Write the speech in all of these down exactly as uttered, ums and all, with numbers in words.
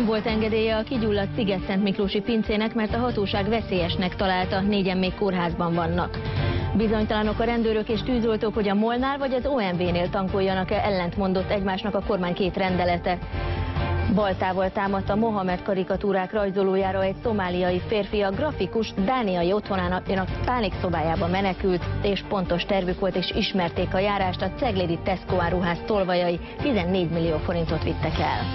Nem volt engedélye a kigyulladt Szigetszentmiklósi pincének, mert a hatóság veszélyesnek találta, négyen még kórházban vannak. Bizonytalanok a rendőrök és tűzoltók, hogy a MOL-nál vagy az o em vé-nél tankoljanak-e, ellentmondott egymásnak a kormány két rendelete. Baltával támadt a Mohamed karikatúrák rajzolójára egy szomáliai férfi, a grafikus dániai otthonának pánikszobájába menekült, és pontos tervük volt, és ismerték a járást, a ceglédi Tesco áruház tolvajai tizennégy millió forintot vittek el.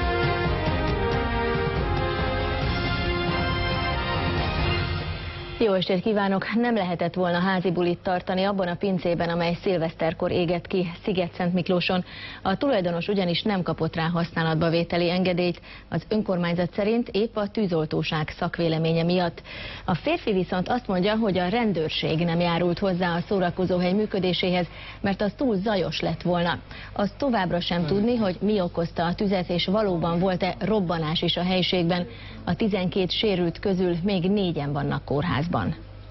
Jó estét kívánok! Nem lehetett volna házi bulit tartani abban a pincében, amely szilveszterkor égett ki Szigetszentmiklóson. A tulajdonos ugyanis nem kapott rá használatba vételi engedélyt, az önkormányzat szerint épp a tűzoltóság szakvéleménye miatt. A férfi viszont azt mondja, hogy a rendőrség nem járult hozzá a szórakozóhely működéséhez, mert az túl zajos lett volna. Az továbbra sem tudni, hogy mi okozta a tüzet, és valóban volt-e robbanás is a helyiségben. A tizenkét sérült közül még négyen vannak kórházban.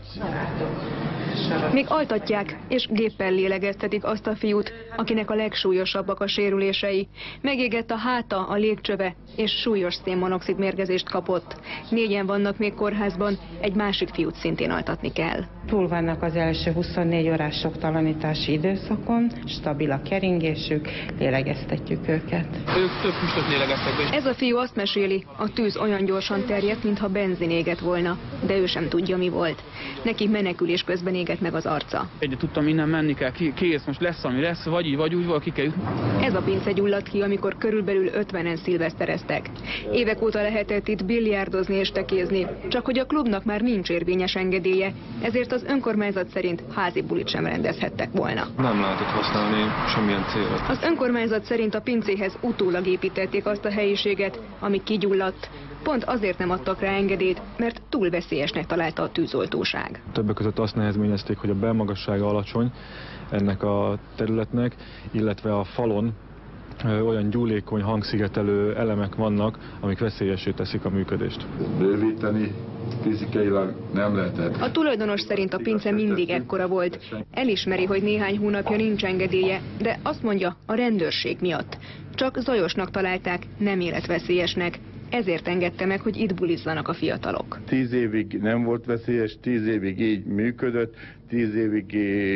Még altatják és géppel lélegeztetik azt a fiút, akinek a legsúlyosabbak a sérülései. Megégett a háta, a légcsöve, és súlyos szénmonoxid mérgezést kapott. Négyen vannak még kórházban, egy másik fiút szintén altatni kell. Túl vannak az első huszonnégy órás soktalanítási időszakon, stabil a keringésük, lélegeztetjük őket. Ők több füstöt lélegeztek be. Ez a fiú azt meséli, a tűz olyan gyorsan terjedt, mintha benzin égett volna, de ő sem tudja, mi volt. Neki menekülés közben égett meg az arca. Egyre tudtam, innen menni kell, kész, most lesz, ami lesz, vagy így, vagy úgy, vagy ki kell jutni. Ez a pince gyulladt ki, amikor körülbelül ötvenen szilvesztereztek. Évek óta lehetett itt biliárdozni és tekézni, csak hogy a klubnak már nincs érvényes engedélye, ezért az önkormányzat szerint házi bulit sem rendezhettek volna. Nem lehetett használni semmilyen célra. Az önkormányzat szerint a pincéhez utólag építették azt a helyiséget, ami kigyulladt. Pont azért nem adtak rá engedélyt, mert túl veszélyesnek találta a tűzoltóság. Többek között azt nehezményezték, hogy a belmagassága alacsony ennek a területnek, illetve a falon ö, olyan gyúlékony hangszigetelő elemek vannak, amik veszélyessé teszik a működést. Bővíteni fizikailag nem lehetett. A tulajdonos szerint a pince mindig ekkora volt. Elismeri, hogy néhány hónapja nincs engedélye, de azt mondja, a rendőrség miatt. Csak zajosnak találták, nem életveszélyesnek. Ezért engedte meg, hogy itt bulizzanak a fiatalok. Tíz évig nem volt veszélyes, tíz évig így működött, tíz évig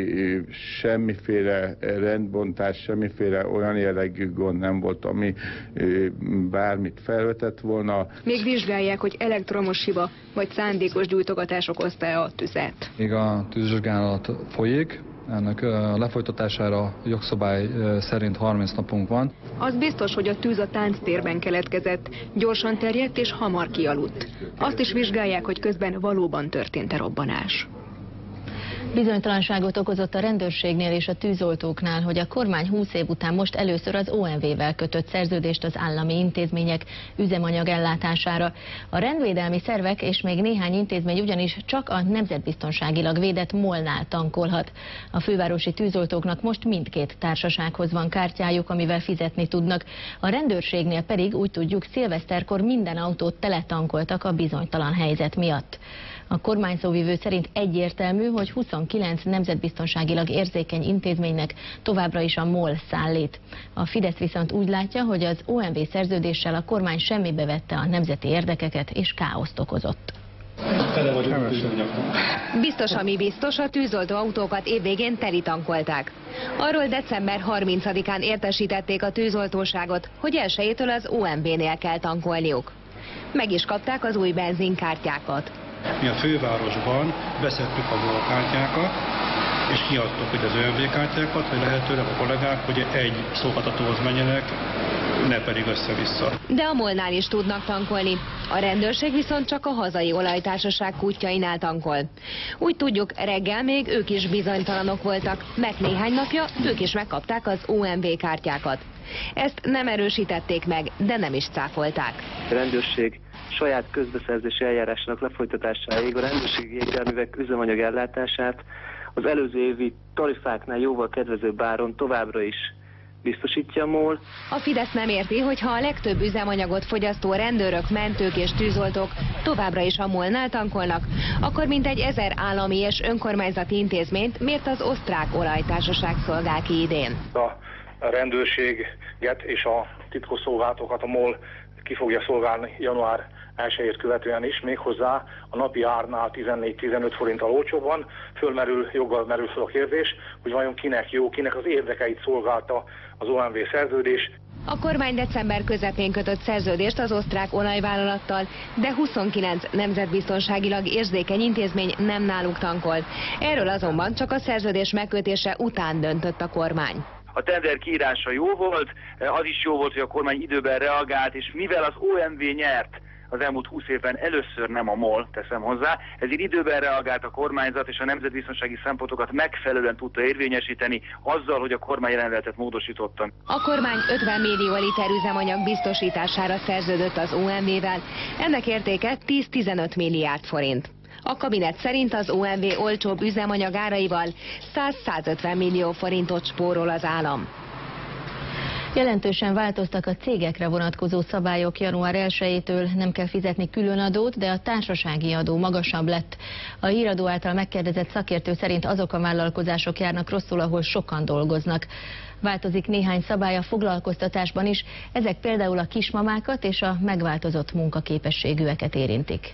semmiféle rendbontás, semmiféle olyan jellegű gond nem volt, ami bármit felvetett volna. Még vizsgálják, hogy elektromos hiba vagy szándékos gyújtogatás okozta-e a tüzet. Még a tűzvizsgálat folyik. Ennek lefolytatására jogszabály szerint harminc napunk van. Az biztos, hogy a tűz a tánctérben keletkezett, gyorsan terjedt és hamar kialudt. Azt is vizsgálják, hogy közben valóban történt-e robbanás. Bizonytalanságot okozott a rendőrségnél és a tűzoltóknál, hogy a kormány húsz év után most először az o em vé-vel kötött szerződést az állami intézmények üzemanyag ellátására. A rendvédelmi szervek és még néhány intézmény ugyanis csak a nemzetbiztonságilag védett MOL-nál tankolhat. A fővárosi tűzoltóknak most mindkét társasághoz van kártyájuk, amivel fizetni tudnak. A rendőrségnél pedig úgy tudjuk, szilveszterkor minden autót teletankoltak a bizonytalan helyzet miatt. A kormányszóvivő szerint egyértelmű, hogy huszonkilenc nemzetbiztonságilag érzékeny intézménynek továbbra is a MOL szállít. A Fidesz viszont úgy látja, hogy az o em vé szerződéssel a kormány semmibe vette a nemzeti érdekeket és káoszt okozott. Biztos, ami biztos, a tűzoltó autókat évvégén telitankolták. Arról december harmincadikán értesítették a tűzoltóságot, hogy elsejétől az o em vé-nél kell tankolniuk. Meg is kapták az új benzinkártyákat. Mi a fővárosban beszedtük a MOL kártyákat, és kiadtuk hogy az o em vé kártyákat, hogy lehetőleg a kollégák, hogy egy szolgáltatóhoz menjenek, ne pedig össze-vissza. De a MOL-nál is tudnak tankolni. A rendőrség viszont csak a hazai olajtársaság kútjainál tankol. Úgy tudjuk, reggel még ők is bizonytalanok voltak, mert néhány napja ők is megkapták az o em vé kártyákat. Ezt nem erősítették meg, de nem is cáfolták. A rendőrség saját közbeszerzési eljárásnak lefolytatásáig a rendőrségi jégjárművek üzemanyag ellátását az előző évi tarifáknál jóval kedvezőbb áron továbbra is biztosítja a MOL. A Fidesz nem érti, hogy ha a legtöbb üzemanyagot fogyasztó rendőrök, mentők és tűzoltók továbbra is a MOL-nál tankolnak, akkor mintegy ezer állami és önkormányzati intézményt miért az osztrák olajtársaság szolgál ki idén? A rendőrséget és a titkosszolgálatokat a MOL ki fogja szolgálni január elsejét követően is, méghozzá a napi árnál tizennégy-tizenöt forinttal olcsóbban. Fölmerül, joggal merül fel a kérdés, hogy vajon kinek jó, kinek az érdekeit szolgálta az o em vé szerződés. A kormány december közepén kötött szerződést az osztrák olajvállalattal, de huszonkilenc nemzetbiztonságilag érzékeny intézmény nem náluk tankolt. Erről azonban csak a szerződés megkötése után döntött a kormány. A tender kiírása jó volt, az is jó volt, hogy a kormány időben reagált, és mivel az o em vé nyert az elmúlt húsz évben, először nem a MOL, teszem hozzá, ezért időben reagált a kormányzat, és a nemzetbiztonsági szempontokat megfelelően tudta érvényesíteni azzal, hogy a kormányrendeletet módosította. A kormány ötven millió liter üzemanyag biztosítására szerződött az o em vé-vel, ennek értéke tíz-tizenöt milliárd forint. A kabinet szerint az o em vé olcsóbb üzemanyag áraival száz-százötven millió forintot spórol az állam. Jelentősen változtak a cégekre vonatkozó szabályok január elsejétől, nem kell fizetni külön adót, de a társasági adó magasabb lett. A híradó által megkérdezett szakértő szerint azok a vállalkozások járnak rosszul, ahol sokan dolgoznak. Változik néhány szabály a foglalkoztatásban is, ezek például a kismamákat és a megváltozott munkaképességűeket érintik.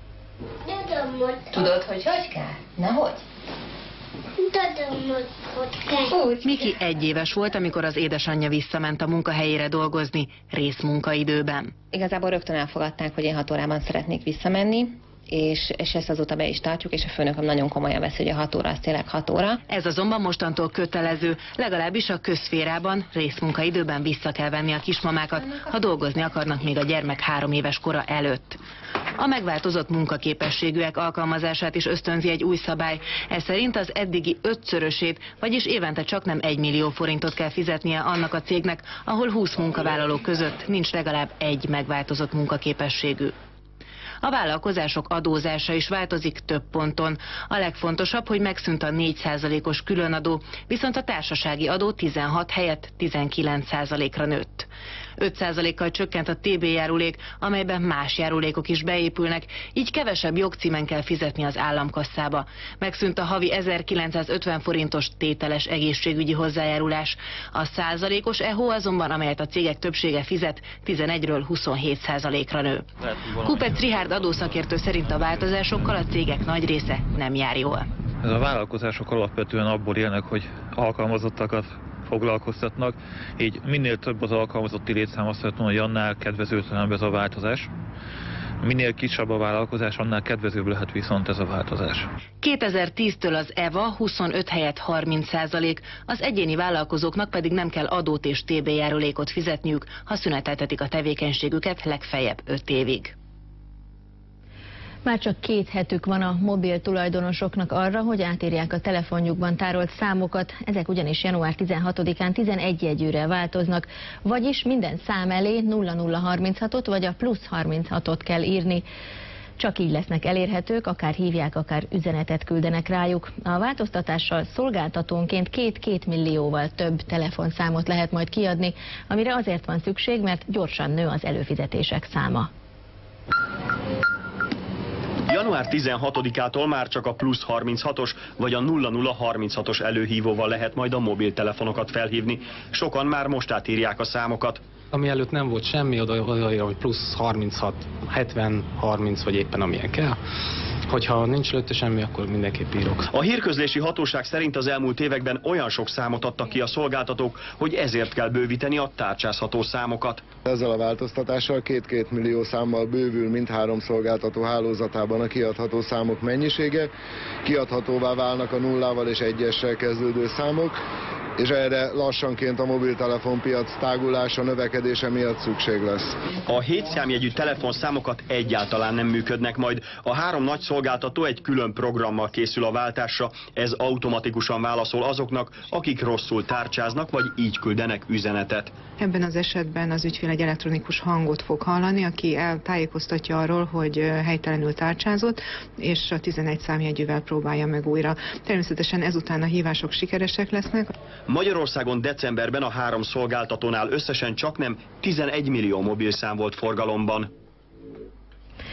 Tudod, hogy hogy kell? Nehogy? Miki egy éves volt, amikor az édesanyja visszament a munkahelyére dolgozni részmunkaidőben. Igazából rögtön elfogadták, hogy én hat órában szeretnék visszamenni, és, és ezt azóta be is tartjuk, és a főnököm nagyon komolyan veszi, hogy a hat óra az tényleg hat óra. Ez azonban mostantól kötelező, legalábbis a közszférában részmunkaidőben vissza kell venni a kismamákat, ha dolgozni akarnak még a gyermek három éves kora előtt. A megváltozott munkaképességűek alkalmazását is ösztönzi egy új szabály. Ez szerint az eddigi ötszörösét, vagyis évente csaknem egy millió forintot kell fizetnie annak a cégnek, ahol húsz munkavállaló között nincs legalább egy megváltozott munkaképességű. A vállalkozások adózása is változik több ponton. A legfontosabb, hogy megszűnt a négy százalékos különadó, viszont a társasági adó tizenhat helyett tizenkilenc százalékra nőtt. öt százalékkal csökkent a té bé járulék, amelyben más járulékok is beépülnek, így kevesebb jogcímen kell fizetni az államkasszába. Megszűnt a havi ezerkilencszázötven forintos tételes egészségügyi hozzájárulás. A százalékos e hó azonban, amelyet a cégek többsége fizet, tizenegyről huszonhét százalékra nő. Kupec Richárd adószakértő szerint a változásokkal a cégek nagy része nem jár jól. Ez a vállalkozások alapvetően abból élnek, hogy alkalmazottakat foglalkoztatnak, így minél több az alkalmazotti létszám, azt lehet mondani, hogy annál kedvezőtlenebb ez a változás. Minél kisebb a vállalkozás, annál kedvezőbb lehet viszont ez a változás. kétezer-tíztől az é vá huszonöt helyett harminc százalék, az egyéni vállalkozóknak pedig nem kell adót és té bé járulékot fizetniük, ha szüneteltetik a tevékenységüket legfeljebb öt évig. Már csak két hetük van a mobil tulajdonosoknak arra, hogy átírják a telefonjukban tárolt számokat, ezek ugyanis január tizenhatodikán tizenegy jegyűre változnak, vagyis minden szám elé nulla nulla harminchatot vagy a plusz harminchatot kell írni. Csak így lesznek elérhetők, akár hívják, akár üzenetet küldenek rájuk. A változtatással szolgáltatónként két-két millióval több telefonszámot lehet majd kiadni, amire azért van szükség, mert gyorsan nő az előfizetések száma. január tizenhatodikától már csak a plusz harminchatos vagy a nulla nulla harminchatos előhívóval lehet majd a mobiltelefonokat felhívni. Sokan már most átírják a számokat. Ami előtt nem volt semmi, oda, oda hogy plusz harminchat, hetven, harminc vagy éppen amilyen kell. Hogyha nincs előtte semmi, akkor mindenképp írok. A hírközlési hatóság szerint az elmúlt években olyan sok számot adtak ki a szolgáltatók, hogy ezért kell bővíteni a tárcsázható számokat. Ezzel a változtatással két-két millió számmal bővül mindhárom szolgáltató hálózatában a kiadható számok mennyisége. Kiadhatóvá válnak a nullával és egyessel kezdődő számok, és erre lassanként a mobiltelefonpiac tágulása, növekedése miatt szükség lesz. A hét számjegyű telefonszámokat egyáltalán nem működnek majd. A három nagy szolgáltató egy külön programmal készül a váltásra. Ez automatikusan válaszol azoknak, akik rosszul tárcsáznak, vagy így küldenek üzenetet. Ebben az esetben az ügyfél egy elektronikus hangot fog hallani, aki eltájékoztatja arról, hogy helytelenül tárcsázott, és a tizenegy számjegyűvel próbálja meg újra. Természetesen ezután a hívások sikeresek lesznek. Magyarországon decemberben a három szolgáltatónál összesen csaknem tizenegy millió mobilszám volt forgalomban.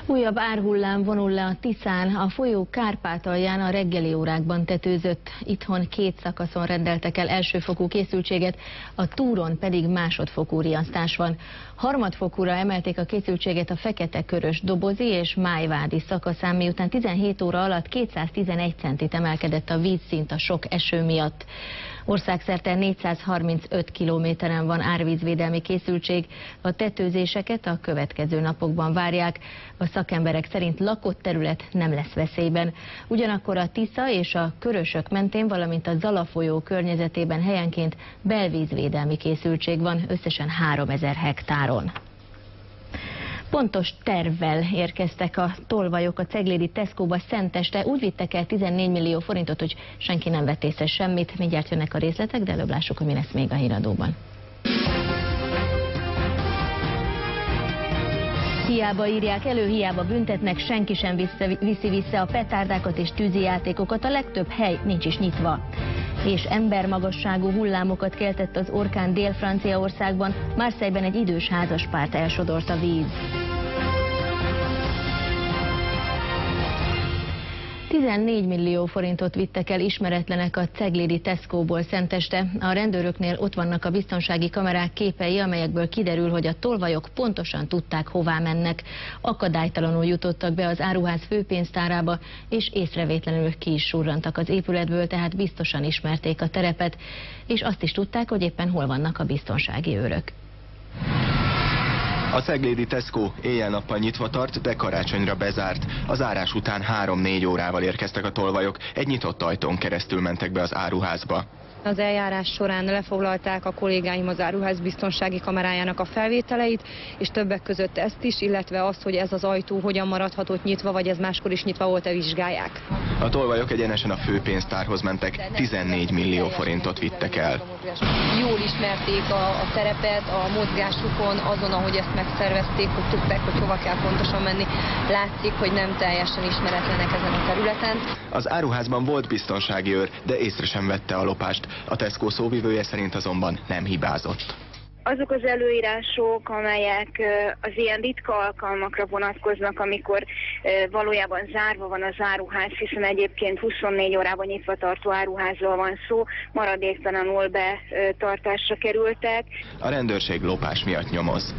Újabb árhullám vonul le a Tiszán, a folyó Kárpátalján a reggeli órákban tetőzött. Itthon két szakaszon rendeltek el elsőfokú készültséget, a túron pedig másodfokú riasztás van. Harmadfokúra emelték a készültséget a Fekete-Körös, Dobozi és Májvádi szakaszán, miután tizenhét óra alatt kétszáztizenegy centit emelkedett a vízszint a sok eső miatt. Országszerte négyszázharmincöt kilométeren van árvízvédelmi készültség, a tetőzéseket a következő napokban várják. A szakemberek szerint lakott terület nem lesz veszélyben. Ugyanakkor a Tisza és a Körösök mentén, valamint a Zala folyó környezetében helyenként belvízvédelmi készültség van, összesen háromezer hektáron. Pontos tervvel érkeztek a tolvajok a ceglédi Tesco-ba szenteste, úgy vittek el tizennégy millió forintot, hogy senki nem vett észre semmit. Mindjárt jönnek a részletek, de előbb lássuk, hogy mi lesz még a híradóban. Hiába írják elő, hiába büntetnek, senki sem viszi vissza a petárdákat és tűzijátékokat, a legtöbb hely nincs is nyitva. És embermagasságú hullámokat keltett az orkán Dél-Franciaországban, Marseille-ben egy idős házaspárt elsodort a víz. tizennégy millió forintot vittek el ismeretlenek a ceglédi Tesco-ból szenteste. A rendőröknél ott vannak a biztonsági kamerák képei, amelyekből kiderül, hogy a tolvajok pontosan tudták, hová mennek. Akadálytalanul jutottak be az áruház főpénztárába, és észrevétlenül ki is surrantak az épületből, tehát biztosan ismerték a terepet, és azt is tudták, hogy éppen hol vannak a biztonsági őrök. A ceglédi Tesco éjjel-nappal nyitva tart, de karácsonyra bezárt. A zárás után három-négy órával érkeztek a tolvajok, egy nyitott ajtón keresztül mentek be az áruházba. Az eljárás során lefoglalták a kollégáim az áruház biztonsági kamerájának a felvételeit, és többek között ezt is, illetve azt, hogy ez az ajtó hogyan maradhatott nyitva, vagy ez máskor is nyitva volt-e, vizsgálják. A tolvajok egyenesen a főpénztárhoz mentek, tizennégy millió forintot vittek el. Jól ismerték a, a terepet, a mozgásukon, azon, ahogy ezt megszervezték, hogy tudták, hogy hova kell pontosan menni. Látszik, hogy nem teljesen ismeretlenek ezen a területen. Az áruházban volt biztonsági őr, de észre sem vette a lopást. A Tesco szóvivője szerint azonban nem hibázott. Azok az előírások, amelyek az ilyen ritka alkalmakra vonatkoznak, amikor valójában zárva van az áruház, hiszen egyébként huszonnégy órában nyitva tartó áruházról van szó, maradéktalanul betartásra kerültek. A rendőrség lopás miatt nyomoz.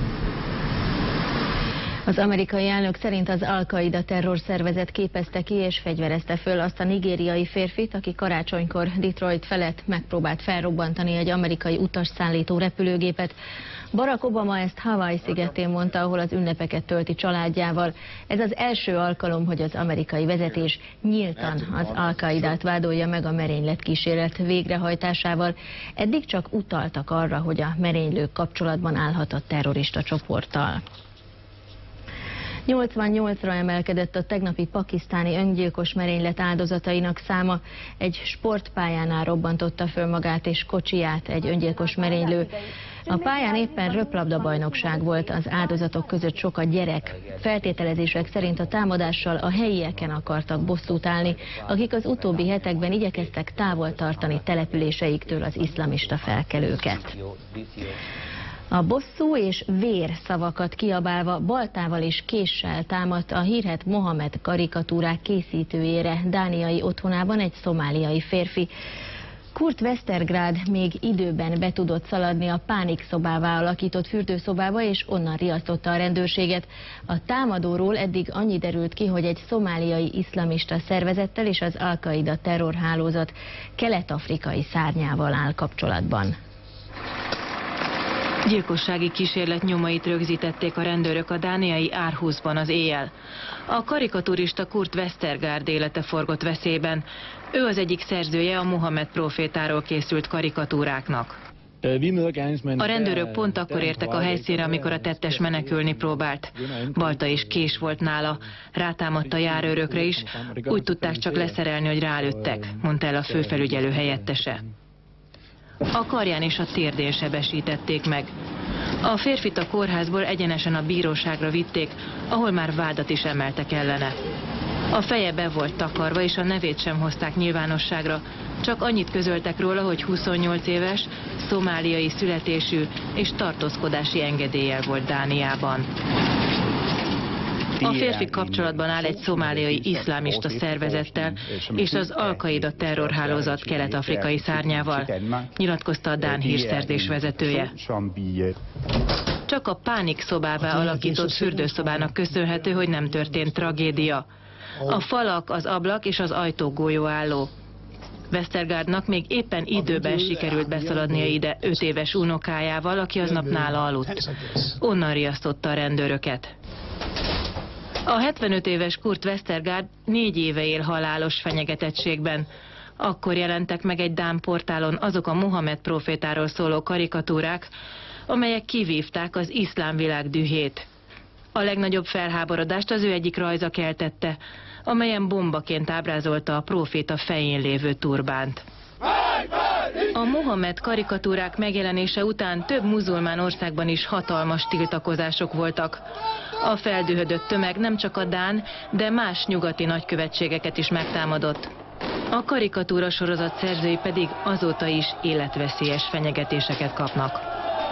Az amerikai elnök szerint az Al-Qaida terrorszervezet képezte ki és fegyverezte föl azt a nigériai férfit, aki karácsonykor Detroit felett megpróbált felrobbantani egy amerikai utasszállító repülőgépet. Barack Obama ezt Hawaii szigetén mondta, ahol az ünnepeket tölti családjával. Ez az első alkalom, hogy az amerikai vezetés nyíltan az Al-Qaidát vádolja meg a merényletkísérlet végrehajtásával. Eddig csak utaltak arra, hogy a merénylők kapcsolatban állhat a terrorista csoporttal. nyolcvannyolcra emelkedett a tegnapi pakisztáni öngyilkos merénylet áldozatainak száma. Egy sportpályánál robbantotta föl magát és kocsiját egy öngyilkos merénylő. A pályán éppen röplabdabajnokság volt, az áldozatok között sok a gyerek. Feltételezések szerint a támadással a helyieken akartak bosszút állni, akik az utóbbi hetekben igyekeztek távol tartani településeiktől az iszlamista felkelőket. A bosszú és vér szavakat kiabálva baltával és késsel támadt a hírhedt Mohamed karikatúrák készítőjére dániai otthonában egy szomáliai férfi. Kurt Westergaard még időben be tudott szaladni a pánikszobává alakított fürdőszobába, és onnan riasztotta a rendőrséget. A támadóról eddig annyi derült ki, hogy egy szomáliai iszlamista szervezettel és az Al-Qaida terrorhálózat kelet-afrikai szárnyával áll kapcsolatban. Gyilkossági kísérlet nyomait rögzítették a rendőrök a dániai Aarhusban az éjjel. A karikaturista Kurt Westergaard élete forgott veszélyben. Ő az egyik szerzője a Mohamed profétáról készült karikatúráknak. A rendőrök pont akkor értek a helyszínre, amikor a tettes menekülni próbált. Balta és kés volt nála, rátámadt a járőrökre is, úgy tudták csak leszerelni, hogy rálőttek, mondta el a főfelügyelő helyettese. A karján és a térdén sebesítették meg. A férfit a kórházból egyenesen a bíróságra vitték, ahol már vádat is emeltek ellene. A feje be volt takarva, és a nevét sem hozták nyilvánosságra, csak annyit közöltek róla, hogy huszonnyolc éves, szomáliai születésű és tartózkodási engedéllyel volt Dániában. A férfi kapcsolatban áll egy szomáliai iszlámista szervezettel és az Al-Qaida terrorhálózat kelet-afrikai szárnyával, nyilatkozta a dán hírszerzés vezetője. Csak a pánik szobává alakított fürdőszobának köszönhető, hogy nem történt tragédia. A falak, az ablak és az ajtó golyóálló. Westergaardnak még éppen időben sikerült beszaladnia ide öt éves unokájával, aki aznap nála aludt. Onnan riasztotta a rendőröket. A hetvenöt éves Kurt Westergaard négy éve él halálos fenyegetettségben. Akkor jelentek meg egy dán portálon azok a Mohamed profétáról szóló karikatúrák, amelyek kivívták az iszlám világ dühét. A legnagyobb felháborodást az ő egyik rajza keltette, amelyen bombaként ábrázolta a próféta fején lévő turbánt. A Mohamed karikatúrák megjelenése után több muzulmán országban is hatalmas tiltakozások voltak. A feldühödött tömeg nem csak a dán, de más nyugati nagykövetségeket is megtámadott. A karikatúra sorozat szerzői pedig azóta is életveszélyes fenyegetéseket kapnak.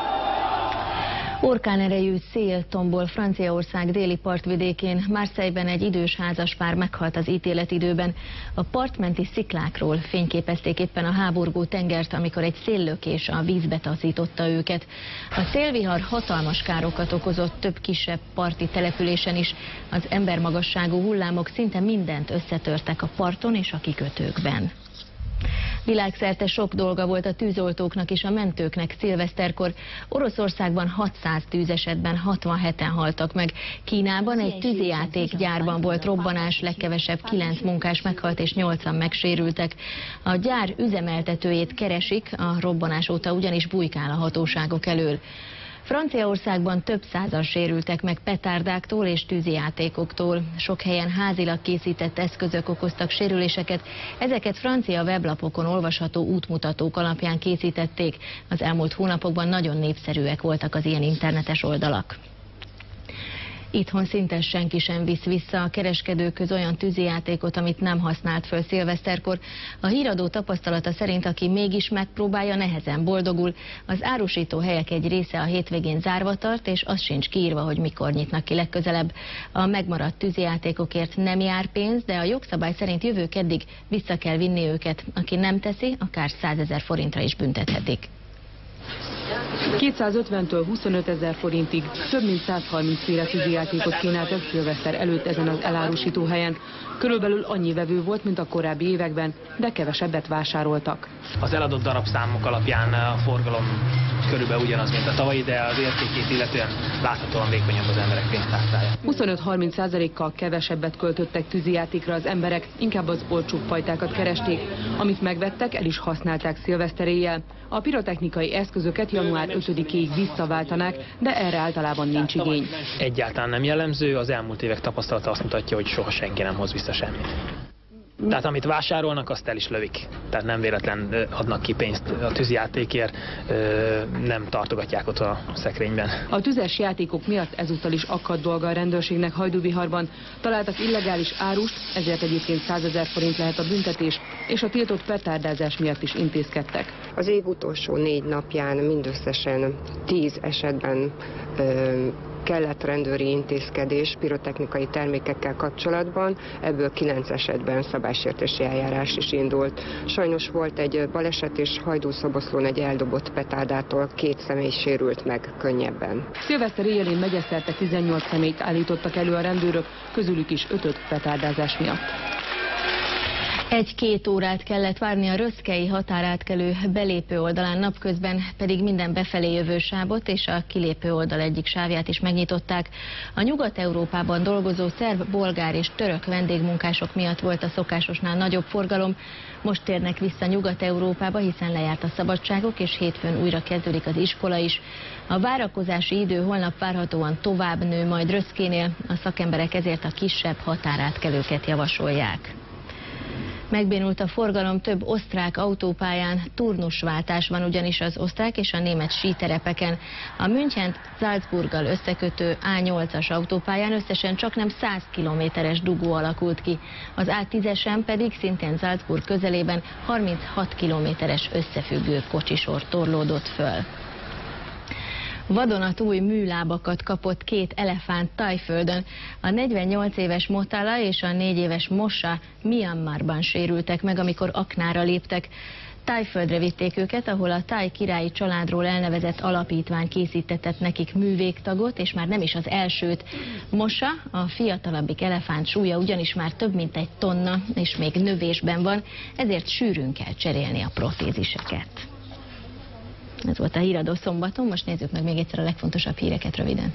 Orkánerejű szél tombol Franciaország déli partvidékén. Marseille-ben egy idős házaspár meghalt az ítéletidőben. A partmenti sziklákról fényképezték éppen a háborgó tengert, amikor egy széllökés a vízbe taszította őket. A szélvihar hatalmas károkat okozott több kisebb parti településen is. Az embermagasságú hullámok szinte mindent összetörtek a parton és a kikötőkben. Világszerte sok dolga volt a tűzoltóknak és a mentőknek szilveszterkor. Oroszországban hatszáz tűzesetben hatvanheten haltak meg. Kínában egy tűzijátékgyárban volt robbanás, legkevesebb kilenc munkás meghalt és nyolcan megsérültek. A gyár üzemeltetőjét keresik, a robbanás óta ugyanis bujkál a hatóságok elől. Franciaországban több százan sérültek meg petárdáktól és tűzijátékoktól. Sok helyen házilag készített eszközök okoztak sérüléseket. Ezeket francia weblapokon olvasható útmutatók alapján készítették. Az elmúlt hónapokban nagyon népszerűek voltak az ilyen internetes oldalak. Itthon szinte senki sem visz vissza a kereskedőkhöz olyan tűzijátékot, amit nem használt föl szilveszterkor. A híradó tapasztalata szerint, aki mégis megpróbálja, nehezen boldogul. Az árusító helyek egy része a hétvégén zárva tart, és az sincs kiírva, hogy mikor nyitnak ki legközelebb. A megmaradt tűzijátékokért nem jár pénz, de a jogszabály szerint jövő keddig vissza kell vinni őket. Aki nem teszi, akár százezer forintra is büntethetik. kétszázötventől huszonötezer forintig több mint százharminc féle tűzijátékot kínáltak szilveszter előtt ezen az elárusító helyen. Körülbelül annyi vevő volt, mint a korábbi években, de kevesebbet vásároltak. Az eladott darabszámok alapján a forgalom körülbelül ugyanaz, mint a tavalyi, de az értékét illetően láthatóan vékonyabb az emberek pénztárcája. huszonöt-harminc százalékkal kevesebbet költöttek tűzijátékra az emberek, inkább az olcsóbb fajtákat keresték. Amit megvettek, el is használták szilveszter éjjel. A pirotechnikai eszközöket január ötödikéig visszaváltanák, de erre általában nincs igény. Egyáltalán nem jellemző, az elmúlt évek tapasztalata azt mutatja, hogy soha senki nem hoz vissza semmit. Tehát amit vásárolnak, azt el is lövik. Tehát nem véletlen adnak ki pénzt a tűzjátékért, nem tartogatják ott a szekrényben. A tüzes játékok miatt ezúttal is akadt dolga a rendőrségnek Hajdúbiharban. Találtak illegális árust, ezért egyébként százezer forint lehet a büntetés, és a tiltott petárdázás miatt is intézkedtek. Az év utolsó négy napján mindösszesen tíz esetben ö, kellett rendőri intézkedés pirotechnikai termékekkel kapcsolatban, ebből kilenc esetben szabálysértési eljárás is indult. Sajnos volt egy baleset, és Hajdúszoboszlón egy eldobott petárdától két személy sérült meg könnyebben. Szilveszter éjjelén megyeszerte tizennyolc személyt állítottak elő a rendőrök, közülük is ötöt petárdázás miatt. Egy-két órát kellett várni a röszkei határátkelő belépő oldalán, napközben pedig minden befelé jövő sávot és a kilépő oldal egyik sávját is megnyitották. A Nyugat-Európában dolgozó szerb, bolgár és török vendégmunkások miatt volt a szokásosnál nagyobb forgalom. Most térnek vissza Nyugat-Európába, hiszen lejárt a szabadságok, és hétfőn újra kezdődik az iskola is. A várakozási idő holnap várhatóan tovább nő majd Röszkénél, a szakemberek ezért a kisebb határátkelőket javasolják. Megbénult a forgalom több osztrák autópályán, turnusváltás van ugyanis az osztrák és a német síterepeken. A Münchent Salzburggal összekötő á nyolcas autópályán összesen csaknem száz kilométeres dugó alakult ki. Az á tízesen pedig szintén Salzburg közelében harminchat kilométeres összefüggő kocsisor torlódott föl. Vadonatúj műlábakat kapott két elefánt Thaiföldön. A negyvennyolc éves Motala és a négy éves Mosha Myanmarban sérültek meg, amikor aknára léptek. Thaiföldre vitték őket, ahol a thai királyi családról elnevezett alapítvány készítetett nekik művégtagot, és már nem is az elsőt. Mosha, a fiatalabbik elefánt súlya ugyanis már több mint egy tonna, és még növésben van, ezért sűrűn kell cserélni a protéziseket. Ez volt a híradó szombaton, most nézzük meg még egyszer a legfontosabb híreket röviden.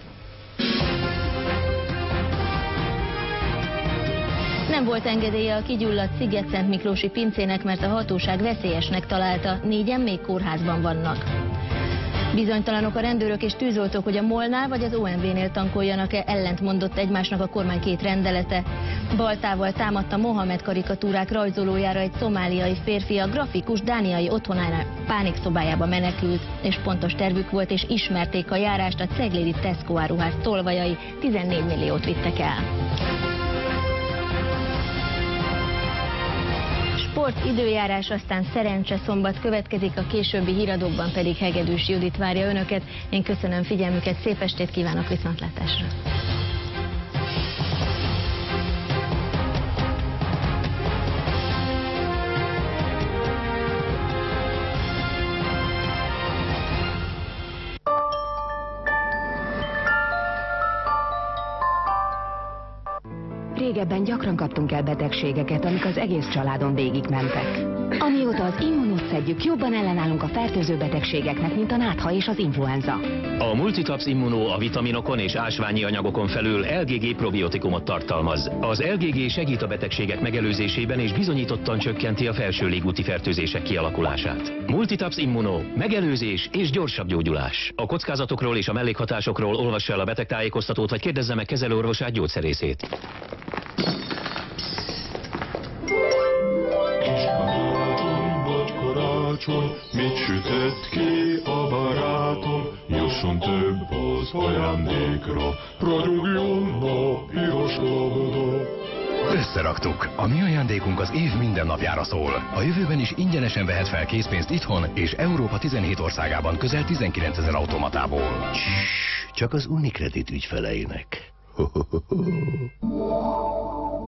Nem volt engedélye a kigyulladt Sziget-Szentmiklósi pincének, mert a hatóság veszélyesnek találta, négyen még kórházban vannak. Bizonytalanok a rendőrök és tűzoltók, hogy a MOL-nál vagy az o em vé-nél tankoljanak-e, ellentmondott egymásnak a kormány két rendelete. Baltával támadta Mohamed karikatúrák rajzolójára egy szomáliai férfi, a grafikus dániai otthonára pánikszobájába menekült, és pontos tervük volt, és ismerték a járást, a ceglédi Tesco áruház tolvajai tizennégy milliót vittek el. Sport, időjárás, aztán szerencse szombat következik, a későbbi híradókban pedig Hegedűs Judit várja önöket. Én köszönöm figyelmüket, szép estét kívánok, viszontlátásra! Régebben gyakran kaptunk el betegségeket, amik az egész családon végigmentek. Amióta az Immunót szedjük, jobban ellenállunk a fertőző betegségeknek, mint a nátha és az influenza. A Multitaps Immuno a vitaminokon és ásványi anyagokon felül el gé gé probiotikumot tartalmaz. Az el gé gé segít a betegségek megelőzésében és bizonyítottan csökkenti a felső légúti fertőzések kialakulását. Multitaps Immuno, megelőzés és gyorsabb gyógyulás. A kockázatokról és a mellékhatásokról olvassa el a betegtájékoztatót, vagy kérdezze meg kezelőorvosát, gyógyszerészét. Mit sütött ki a barátom? Jusson több az ajándékra, ragyogjon a piros labda. Összeraktuk. A mi ajándékunk az év minden napjára szól. A jövőben is ingyenesen vehet fel készpénzt itthon és Európa tizenhét országában közel tizenkilencezer automatából. Cs, csak az Unicredit ügyfeleinek.